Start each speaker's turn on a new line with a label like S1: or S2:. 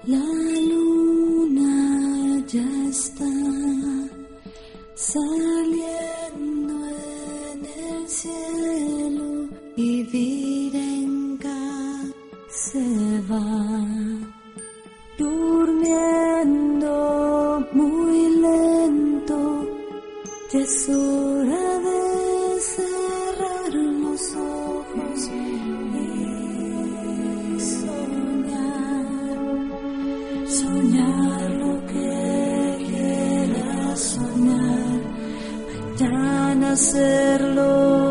S1: La luna ya está saliendo en el cielo y Virenka se va durmiendo muy lento. Ya es hora de cerrar los ojos y soñar lo que quieras soñar, mañana hacerlo.